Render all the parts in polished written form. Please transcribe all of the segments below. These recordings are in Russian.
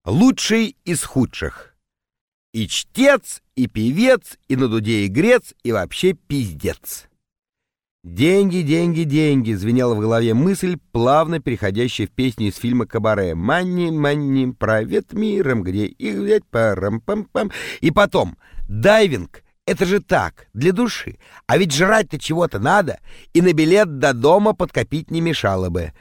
Лучший из худших. И чтец, и певец, и на дуде игрец, и вообще пиздец. «Деньги, деньги, деньги», — звенела в голове мысль, плавно переходящая в песню из фильма «Кабаре». «Манни, манни, правит миром, где их взять, парам-пам-пам». И потом, дайвинг — это же так, для души. А ведь жрать-то чего-то надо, и на билет до дома подкопить не мешало бы.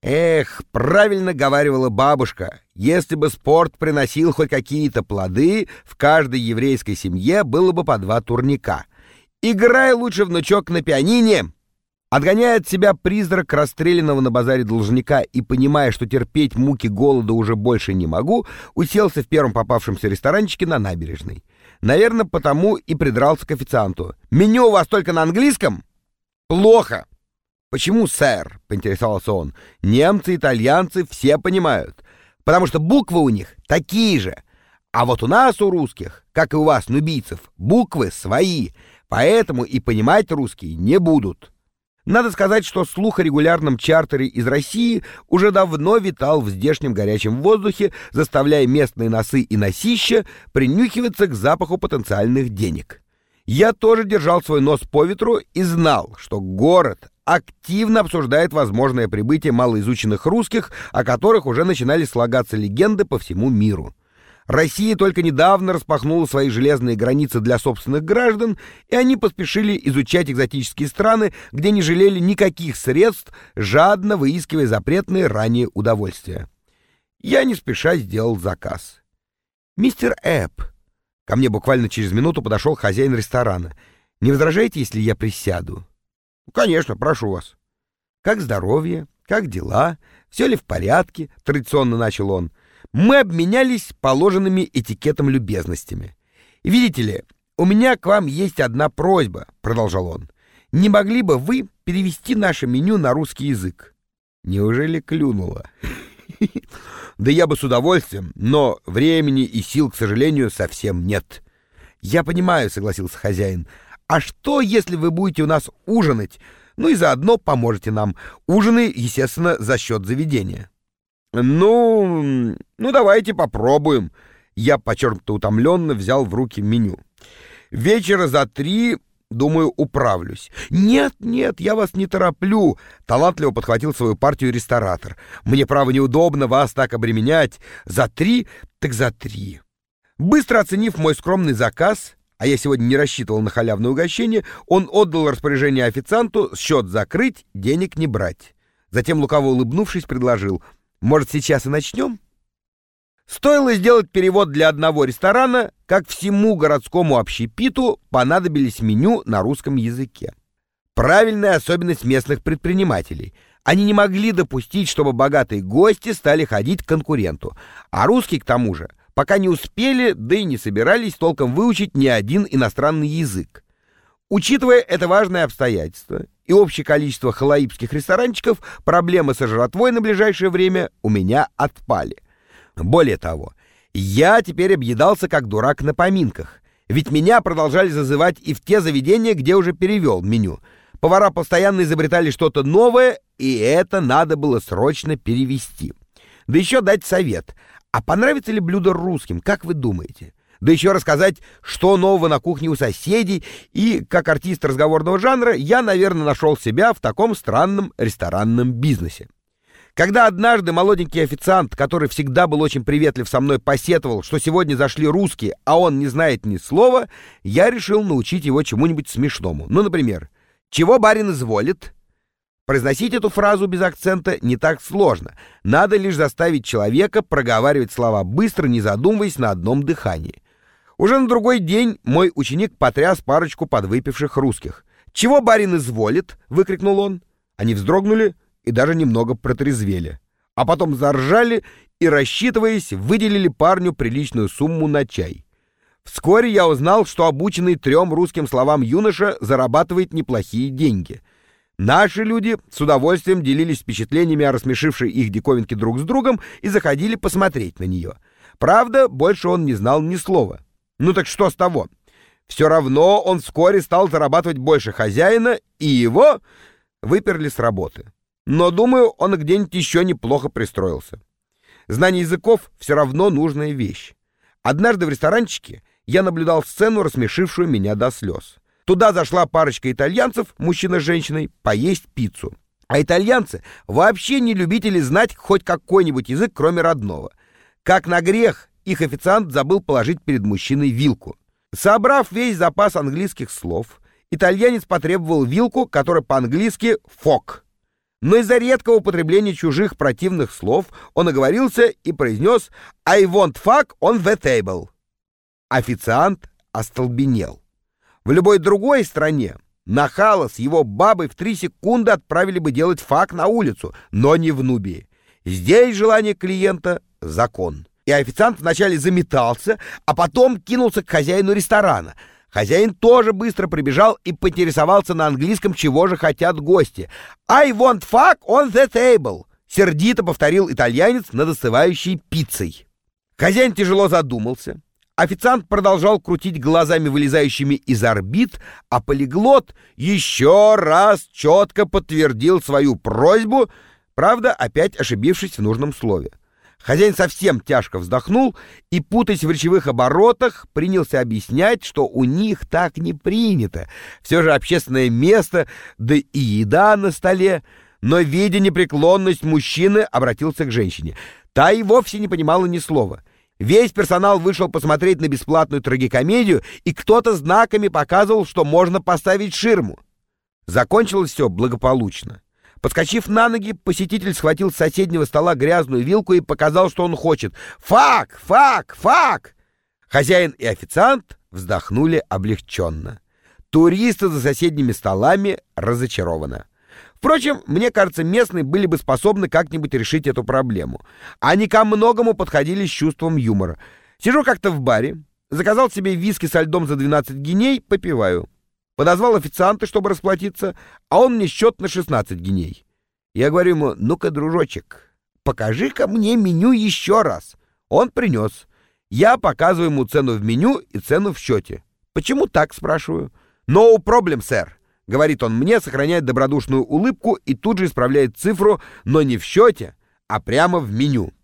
Эх, правильно говаривала бабушка, если бы спорт приносил хоть какие-то плоды, в каждой еврейской семье было бы по 2 турника. Играй лучше, внучок, на пианине. Отгоняя от себя призрак расстрелянного на базаре должника и понимая, что терпеть муки голода уже больше не могу, уселся в первом попавшемся ресторанчике на набережной. Наверное, потому и придрался к официанту. «Меню у вас только на английском?» «Плохо». «Почему, сэр?» — поинтересовался он. «Немцы, итальянцы все понимают. Потому что буквы у них такие же. А вот у нас, у русских, как и у вас, нубийцев, буквы свои. Поэтому и понимать русские не будут». Надо сказать, что слух о регулярном чартере из России уже давно витал в здешнем горячем воздухе, заставляя местные носы и носища принюхиваться к запаху потенциальных денег. Я тоже держал свой нос по ветру и знал, что город активно обсуждает возможное прибытие малоизученных русских, о которых уже начинали слагаться легенды по всему миру. Россия только недавно распахнула свои железные границы для собственных граждан, и они поспешили изучать экзотические страны, где не жалели никаких средств, жадно выискивая запретные ранее удовольствия. Я не спеша сделал заказ. «Мистер Эпп», ко мне буквально через минуту подошел хозяин ресторана, «не возражаете, если я присяду?» «Конечно, прошу вас». «Как здоровье? Как дела? Все ли в порядке?» — традиционно начал он. Мы обменялись положенными этикетом любезностями. «Видите ли, у меня к вам есть одна просьба», — продолжал он. «Не могли бы вы перевести наше меню на русский язык?» Неужели клюнуло? «Да я бы с удовольствием, но времени и сил, к сожалению, совсем нет». «Я понимаю», — согласился хозяин. «А что, если вы будете у нас ужинать? Ну и заодно поможете нам. Ужины, естественно, за счет заведения». Ну, давайте попробуем. Я подчеркнуто утомленно взял в руки меню. Вечера за 3, думаю, управлюсь. Нет, я вас не тороплю. Талантливо подхватил свою партию ресторатор. Мне, право, неудобно вас так обременять. За 3, так за 3. Быстро оценив мой скромный заказ, а я сегодня не рассчитывал на халявное угощение, он отдал распоряжение официанту счет закрыть, денег не брать. Затем, лукаво улыбнувшись, предложил: «Может, сейчас и начнем?» Стоило сделать перевод для одного ресторана, как всему городскому общепиту понадобились меню на русском языке. Правильная особенность местных предпринимателей. Они не могли допустить, чтобы богатые гости стали ходить к конкуренту, а русские, к тому же, пока не успели, да и не собирались толком выучить ни один иностранный язык. Учитывая это важное обстоятельство и общее количество халаибских ресторанчиков, проблемы со жратвой на ближайшее время у меня отпали. Более того, я теперь объедался как дурак на поминках, ведь меня продолжали зазывать и в те заведения, где уже перевел меню. Повара постоянно изобретали что-то новое, и это надо было срочно перевести. Да еще дать совет: а понравится ли блюдо русским, как вы думаете? Да еще рассказать, что нового на кухне у соседей, и, как артист разговорного жанра, я, наверное, нашел себя в таком странном ресторанном бизнесе. Когда однажды молоденький официант, который всегда был очень приветлив со мной, посетовал, что сегодня зашли русские, а он не знает ни слова, я решил научить его чему-нибудь смешному. Ну, например, «Чего барин изволит?» Произносить эту фразу без акцента не так сложно. Надо лишь заставить человека проговаривать слова быстро, не задумываясь, на одном дыхании. Уже на другой день мой ученик потряс парочку подвыпивших русских. «Чего барин изволит?» — выкрикнул он. Они вздрогнули и даже немного протрезвели. А потом заржали и, рассчитываясь, выделили парню приличную сумму на чай. Вскоре я узнал, что обученный 3 русским словам юноша зарабатывает неплохие деньги. Наши люди с удовольствием делились впечатлениями о рассмешившей их диковинке друг с другом и заходили посмотреть на нее. Правда, больше он не знал ни слова. Ну так что с того? Все равно он вскоре стал зарабатывать больше хозяина, и его выперли с работы. Но, думаю, он где-нибудь еще неплохо пристроился. Знание языков все равно нужная вещь. Однажды в ресторанчике я наблюдал сцену, рассмешившую меня до слез. Туда зашла парочка итальянцев, мужчина с женщиной, поесть пиццу. А итальянцы вообще не любители знать хоть какой-нибудь язык, кроме родного. Как на грех, их официант забыл положить перед мужчиной вилку. Собрав весь запас английских слов, итальянец потребовал вилку, которая по-английски «фок». Но из-за редкого употребления чужих противных слов он оговорился и произнес «I want fuck on the table». Официант остолбенел. В любой другой стране нахала с его бабой в 3 секунды отправили бы делать фак на улицу, но не в Нубии. Здесь желание клиента — закон. И официант вначале заметался, а потом кинулся к хозяину ресторана. Хозяин тоже быстро прибежал и поинтересовался на английском, чего же хотят гости. «I want fuck on the table», — сердито повторил итальянец над остывающей пиццей. Хозяин тяжело задумался. Официант продолжал крутить глазами, вылезающими из орбит, а полиглот еще раз четко подтвердил свою просьбу, правда, опять ошибившись в нужном слове. Хозяин совсем тяжко вздохнул и, путаясь в речевых оборотах, принялся объяснять, что у них так не принято. Все же общественное место, да и еда на столе. Но, видя непреклонность мужчины, обратился к женщине. Та и вовсе не понимала ни слова. Весь персонал вышел посмотреть на бесплатную трагикомедию, и кто-то знаками показывал, что можно поставить ширму. Закончилось все благополучно. Подскочив на ноги, посетитель схватил с соседнего стола грязную вилку и показал, что он хочет. «Фак! Фак! Фак!» Хозяин и официант вздохнули облегченно. Туристы за соседними столами разочарованы. Впрочем, мне кажется, местные были бы способны как-нибудь решить эту проблему. Они ко многому подходили с чувством юмора. Сижу как-то в баре, заказал себе виски со льдом за 12 гиней, попиваю. Подозвал официанта, чтобы расплатиться, а он мне счет на 16 гиней. Я говорю ему: «Ну-ка, дружочек, покажи-ка мне меню еще раз». Он принес. Я показываю ему цену в меню и цену в счете. «Почему так?» — спрашиваю. «No problem, сэр», — говорит он мне, сохраняет добродушную улыбку и тут же исправляет цифру, но не в счете, а прямо в меню.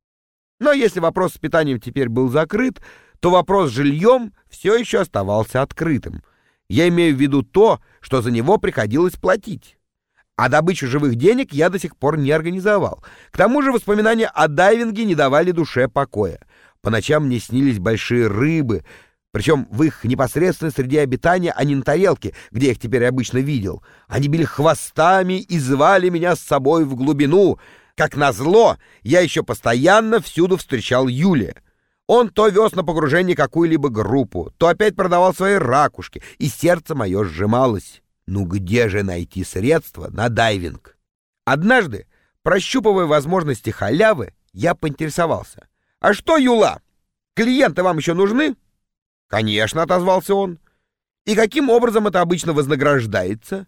Но если вопрос с питанием теперь был закрыт, то вопрос с жильем все еще оставался открытым. Я имею в виду то, что за него приходилось платить. А добычу живых денег я до сих пор не организовал. К тому же воспоминания о дайвинге не давали душе покоя. По ночам мне снились большие рыбы, причем в их непосредственной среде обитания, а не на тарелке, где я их теперь обычно видел. Они били хвостами и звали меня с собой в глубину. Как назло, я еще постоянно всюду встречал Юлия. Он то вез на погружение какую-либо группу, то опять продавал свои ракушки, и сердце мое сжималось. Ну где же найти средства на дайвинг? Однажды, прощупывая возможности халявы, я поинтересовался: «А что, Юла, клиенты вам еще нужны?» «Конечно», — отозвался он. «И каким образом это обычно вознаграждается?»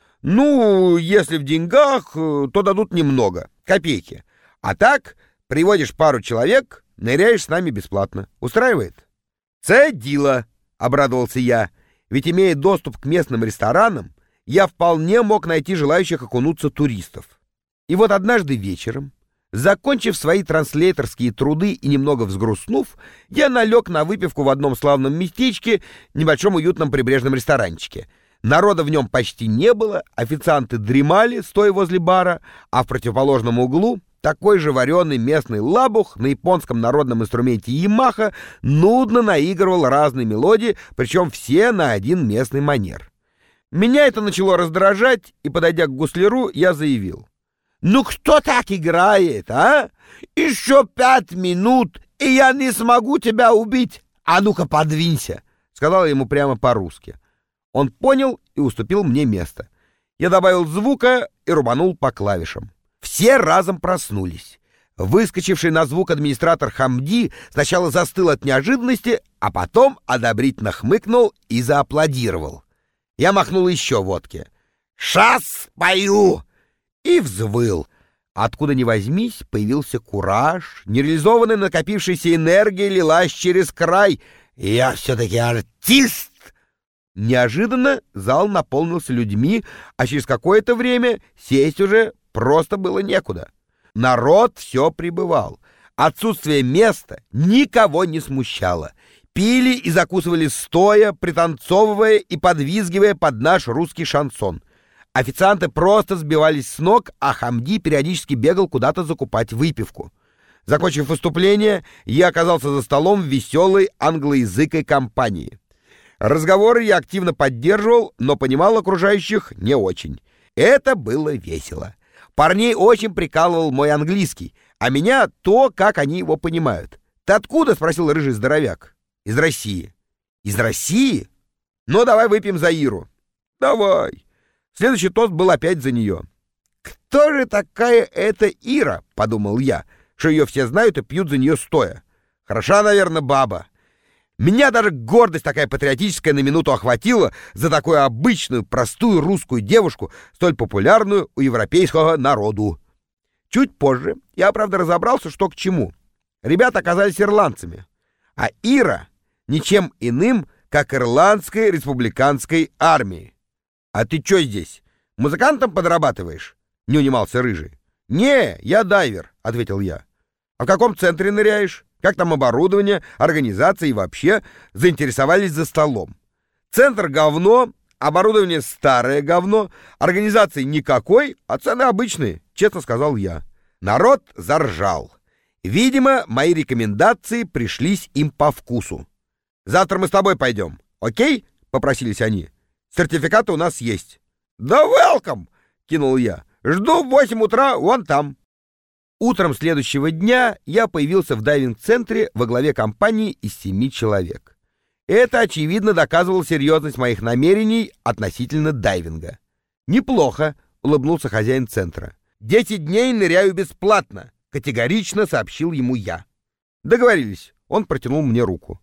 «Ну, если в деньгах, то дадут немного, копейки. А так, приводишь пару человек, ныряешь с нами бесплатно. Устраивает?» «Це діло», — обрадовался я, ведь, имея доступ к местным ресторанам, я вполне мог найти желающих окунуться туристов. И вот однажды вечером, закончив свои транслейторские труды и немного взгрустнув, я налег на выпивку в одном славном местечке, небольшом уютном прибрежном ресторанчике. Народа в нем почти не было, официанты дремали, стоя возле бара, а в противоположном углу такой же вареный местный лабух на японском народном инструменте Ямаха нудно наигрывал разные мелодии, причем все на один местный манер. Меня это начало раздражать, и, подойдя к гусляру, я заявил: «Ну кто так играет, а? Еще 5 минут, и я не смогу тебя убить. А ну-ка подвинься», — сказал я ему прямо по-русски. Он понял и уступил мне место. Я добавил звука и рубанул по клавишам. Все разом проснулись. Выскочивший на звук администратор Хамди сначала застыл от неожиданности, а потом одобрительно хмыкнул и зааплодировал. Я махнул еще водки. «Шас пою!» И взвыл. Откуда ни возьмись, появился кураж, нереализованная накопившаяся энергия лилась через край. «Я все-таки артист!» Неожиданно зал наполнился людьми, а через какое-то время сесть уже просто было некуда. Народ все прибывал. Отсутствие места никого не смущало. Пили и закусывали стоя, пританцовывая и подвизгивая под наш русский шансон. Официанты просто сбивались с ног, а Хамди периодически бегал куда-то закупать выпивку. Закончив выступление, я оказался за столом в веселой англоязыкой компании. Разговоры я активно поддерживал, но понимал окружающих не очень. Это было весело. Парней очень прикалывал мой английский, а меня то, как они его понимают. «Ты откуда?» — спросил рыжий здоровяк. «Из России». «Из России? Ну, давай выпьем за Иру». «Давай». Следующий тост был опять за нее. «Кто же такая эта Ира?» — подумал я, что ее все знают и пьют за нее стоя. Хороша, наверное, баба. Меня даже гордость такая патриотическая на минуту охватила за такую обычную, простую русскую девушку, столь популярную у европейского народу. Чуть позже я, правда, разобрался, что к чему. Ребята оказались ирландцами, а Ира ничем иным, как ирландской республиканской армией. «А ты чё здесь? Музыкантом подрабатываешь?» — не унимался рыжий. «Не, я дайвер», — ответил я. «А в каком центре ныряешь? Как там оборудование, организация и вообще?» Заинтересовались за столом. «Центр — говно, оборудование — старое говно, организации никакой, а цены обычные», — честно сказал я. Народ заржал. Видимо, мои рекомендации пришлись им по вкусу. «Завтра мы с тобой пойдем, окей?» — попросились они. «Сертификаты у нас есть». «Да welcome!» — кинул я. «Жду в 8 утра вон там». Утром следующего дня я появился в дайвинг-центре во главе компании из 7 человек. Это, очевидно, доказывало серьезность моих намерений относительно дайвинга. «Неплохо», — улыбнулся хозяин центра. «10 дней ныряю бесплатно», — категорично сообщил ему я. «Договорились». Он протянул мне руку.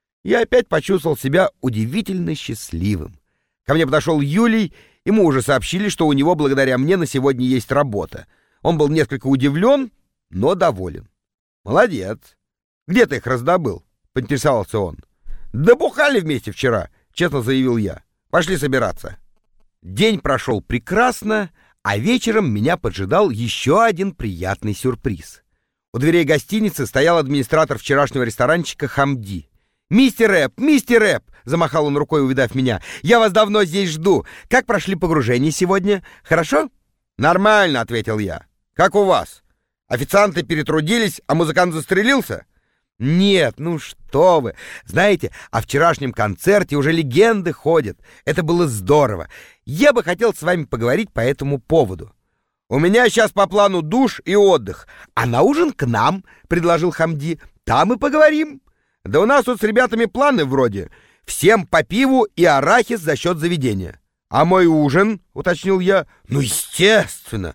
Я опять почувствовал себя удивительно счастливым. Ко мне подошел Юлий, ему уже сообщили, что у него благодаря мне на сегодня есть работа. Он был несколько удивлен, но доволен. «Молодец. Где ты их раздобыл?» — поинтересовался он. «Да бухали вместе вчера», — честно заявил я. «Пошли собираться». День прошел прекрасно, а вечером меня поджидал еще один приятный сюрприз. У дверей гостиницы стоял администратор вчерашнего ресторанчика Хамди. «Мистер Эп!» — замахал он рукой, увидав меня. «Я вас давно здесь жду. Как прошли погружения сегодня? Хорошо?» «Нормально», — ответил я. «Как у вас? Официанты перетрудились, а музыкант застрелился?» «Нет, ну что вы! Знаете, о вчерашнем концерте уже легенды ходят. Это было здорово. Я бы хотел с вами поговорить по этому поводу». «У меня сейчас по плану душ и отдых. А на ужин к нам», — предложил Хамди. «Там и поговорим». «Да у нас тут с ребятами планы вроде. Всем по пиву и арахис за счет заведения». «А мой ужин?» — уточнил я. «Ну, естественно».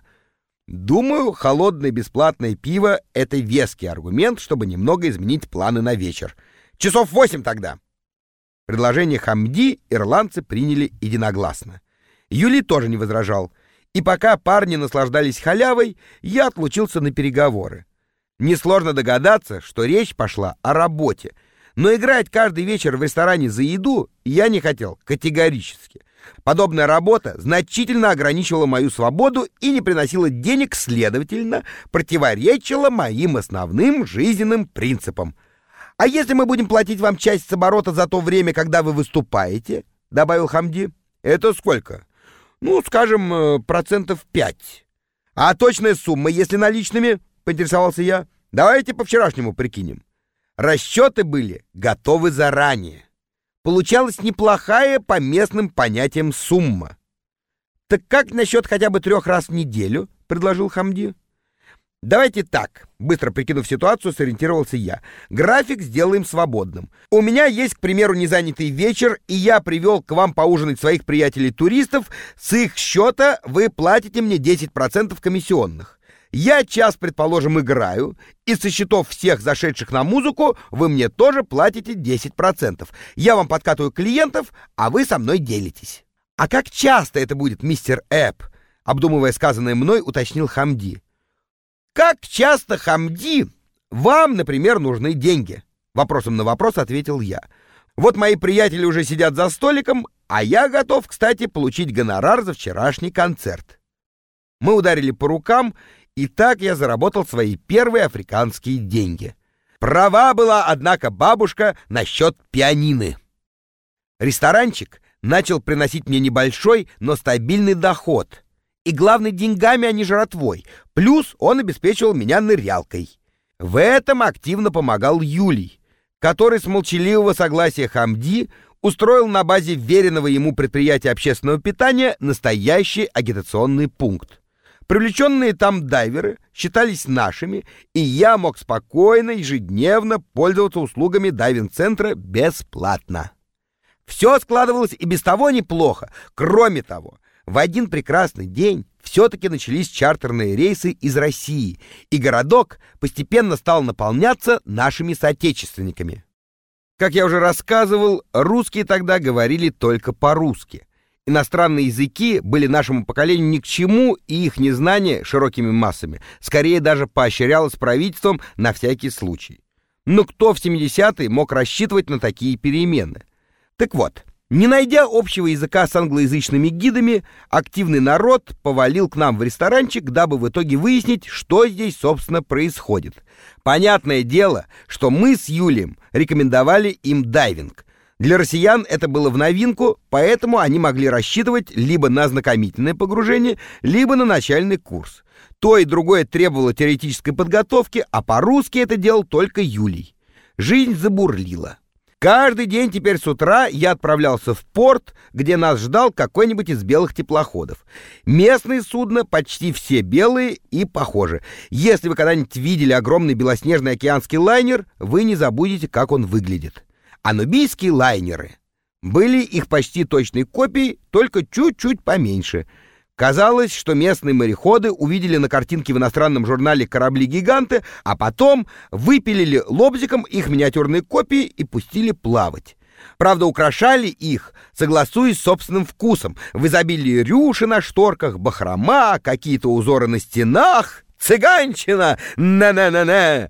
Думаю, холодное бесплатное пиво — это веский аргумент, чтобы немного изменить планы на вечер. Часов 8 тогда. Предложение Хамди ирландцы приняли единогласно. Юлий тоже не возражал. И пока парни наслаждались халявой, я отлучился на переговоры. Несложно догадаться, что речь пошла о работе. Но играть каждый вечер в ресторане за еду я не хотел категорически. Подобная работа значительно ограничивала мою свободу и не приносила денег, следовательно, противоречила моим основным жизненным принципам. «А если мы будем платить вам часть с оборота за то время, когда вы выступаете?» — добавил Хамди. «Это сколько?» «Ну, скажем, 5%. «А точная сумма, если наличными?» — поинтересовался я. «Давайте по-вчерашнему прикинем». Расчеты были готовы заранее. Получалась неплохая по местным понятиям сумма. «Так как насчет хотя бы 3 раз в неделю?» — предложил Хамди. «Давайте так», — быстро прикинув ситуацию, сориентировался я. «График сделаем свободным. У меня есть, к примеру, незанятый вечер, и я привел к вам поужинать своих приятелей-туристов. С их счета вы платите мне 10% комиссионных. Я час, предположим, играю, и со счетов всех зашедших на музыку вы мне тоже платите 10%. Я вам подкатываю клиентов, а вы со мной делитесь». «А как часто это будет, мистер Эп?» — обдумывая сказанное мной, уточнил Хамди. «Как часто, Хамди, вам, например, нужны деньги?» Вопросом на вопрос ответил я. «Вот мои приятели уже сидят за столиком, а я готов, кстати, получить гонорар за вчерашний концерт». Мы ударили по рукам, И так я заработал свои первые африканские деньги. Права была, однако, бабушка насчет пианины. Ресторанчик начал приносить мне небольшой, но стабильный доход. И главное, деньгами, а не жратвой. Плюс он обеспечивал меня нырялкой. В этом активно помогал Юлий, который с молчаливого согласия Хамди устроил на базе веренного ему предприятия общественного питания настоящий агитационный пункт. Привлеченные там дайверы считались нашими, и я мог спокойно ежедневно пользоваться услугами дайвинг-центра бесплатно. Все складывалось и без того неплохо. Кроме того, в один прекрасный день все-таки начались чартерные рейсы из России, и городок постепенно стал наполняться нашими соотечественниками. Как я уже рассказывал, русские тогда говорили только по-русски. Иностранные языки были нашему поколению ни к чему, и их незнание широкими массами скорее даже поощрялось правительством на всякий случай. Но кто в 70-е мог рассчитывать на такие перемены? Так вот, не найдя общего языка с англоязычными гидами, активный народ повалил к нам в ресторанчик, дабы в итоге выяснить, что здесь, собственно, происходит. Понятное дело, что мы с Юлием рекомендовали им дайвинг. Для россиян это было в новинку, поэтому они могли рассчитывать либо на ознакомительное погружение, либо на начальный курс. То и другое требовало теоретической подготовки, а по-русски это делал только Юлий. Жизнь забурлила. Каждый день теперь с утра я отправлялся в порт, где нас ждал какой-нибудь из белых теплоходов. Местные судна почти все белые и похожи. Если вы когда-нибудь видели огромный белоснежный океанский лайнер, вы не забудете, как он выглядит. А нубийские лайнеры были их почти точной копией, только чуть-чуть поменьше. Казалось, что местные мореходы увидели на картинке в иностранном журнале корабли-гиганты, а потом выпилили лобзиком их миниатюрные копии и пустили плавать. Правда, украшали их, согласуясь с собственным вкусом. В изобилии рюши на шторках, бахрома, какие-то узоры на стенах, цыганщина, на-на-на-на.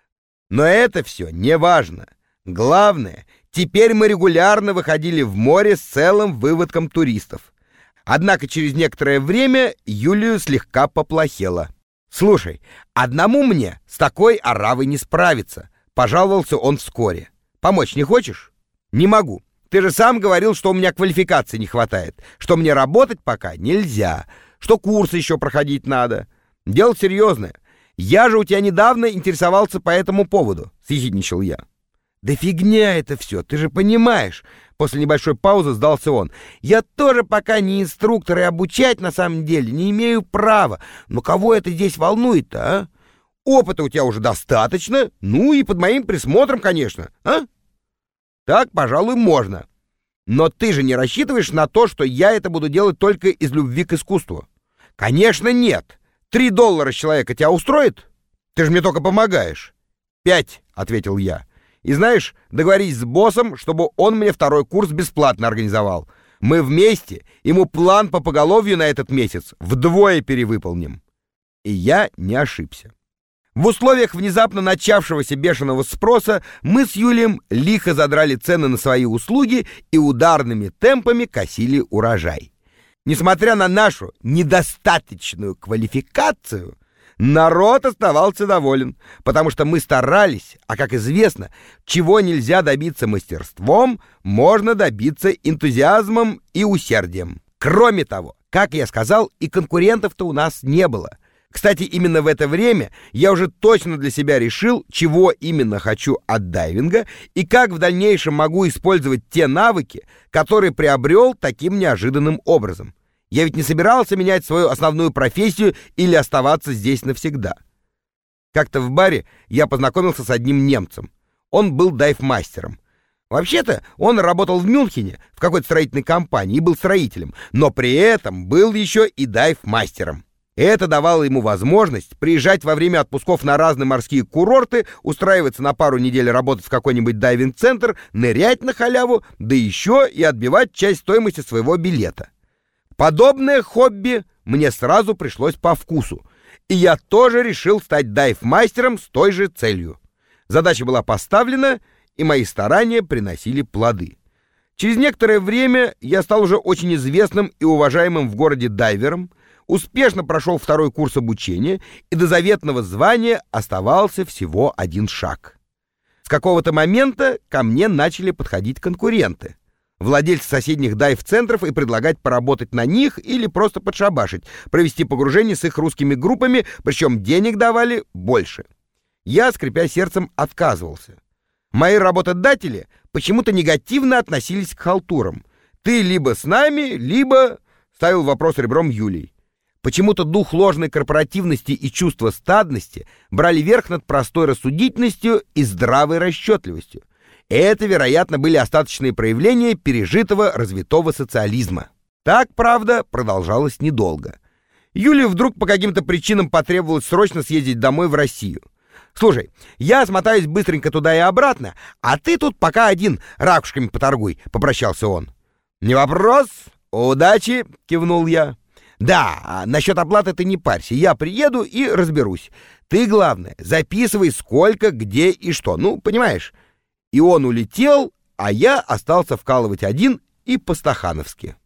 Но это все не важно. Главное, теперь мы регулярно выходили в море с целым выводком туристов. Однако через некоторое время Юлию слегка поплохело. «Слушай, одному мне с такой оравой не справиться», — пожаловался он вскоре. «Помочь не хочешь?» «Не могу. Ты же сам говорил, что у меня квалификации не хватает, что мне работать пока нельзя, что курсы еще проходить надо. Дело серьезное. Я же у тебя недавно интересовался по этому поводу», — съехидничал я. «Да фигня это все, ты же понимаешь», — после небольшой паузы сдался он. «Я тоже пока не инструктор и обучать на самом деле не имею права. Но кого это здесь волнует-то, а? Опыта у тебя уже достаточно, ну и под моим присмотром, конечно, а? Так, пожалуй, можно. Но ты же не рассчитываешь на то, что я это буду делать только из любви к искусству?» «Конечно нет. $3 с человека тебя устроит? Ты же мне только помогаешь». «5», — ответил я. «И знаешь, договорись с боссом, чтобы он мне второй курс бесплатно организовал. Мы вместе ему план по поголовью на этот месяц вдвое перевыполним». И я не ошибся. В условиях внезапно начавшегося бешеного спроса мы с Юлием лихо задрали цены на свои услуги и ударными темпами косили урожай. Несмотря на нашу недостаточную квалификацию, народ оставался доволен, потому что мы старались, а, как известно, чего нельзя добиться мастерством, можно добиться энтузиазмом и усердием. Кроме того, как я сказал, и конкурентов-то у нас не было. Кстати, именно в это время я уже точно для себя решил, чего именно хочу от дайвинга и как в дальнейшем могу использовать те навыки, которые приобрел таким неожиданным образом. Я ведь не собирался менять свою основную профессию или оставаться здесь навсегда. Как-то в баре я познакомился с одним немцем. Он был дайв-мастером. Вообще-то он работал в Мюнхене в какой-то строительной компании и был строителем, но при этом был еще и дайв-мастером. Это давало ему возможность приезжать во время отпусков на разные морские курорты, устраиваться на пару недель работать в какой-нибудь дайвинг-центр, нырять на халяву, да еще и отбивать часть стоимости своего билета. Подобное хобби мне сразу пришлось по вкусу, и я тоже решил стать дайв-мастером с той же целью. Задача была поставлена, и мои старания приносили плоды. Через некоторое время я стал уже очень известным и уважаемым в городе дайвером. успешно прошел второй курс обучения, и до заветного звания оставался всего один шаг. С какого-то момента ко мне начали подходить конкуренты, владельцы соседних дайв-центров, и предлагать поработать на них или просто подшабашить, провести погружение с их русскими группами, причем денег давали больше. Я, скрипя сердцем, отказывался. Мои работодатели почему-то негативно относились к халтурам. «Ты либо с нами, либо...» — ставил вопрос ребром Юлий. Почему-то дух ложной корпоративности и чувство стадности брали верх над простой рассудительностью и здравой расчетливостью. Это, вероятно, были остаточные проявления пережитого развитого социализма. Так, правда, продолжалось недолго. Юле вдруг по каким-то причинам потребовалось срочно съездить домой в Россию. «Слушай, я смотаюсь быстренько туда и обратно, а ты тут пока один ракушками поторгуй», — попрощался он. «Не вопрос. Удачи», — кивнул я. «Да, насчет оплаты ты не парься, я приеду и разберусь. Ты, главное, записывай сколько, где и что, ну, понимаешь». И он улетел, а я остался вкалывать один и по-стахановски.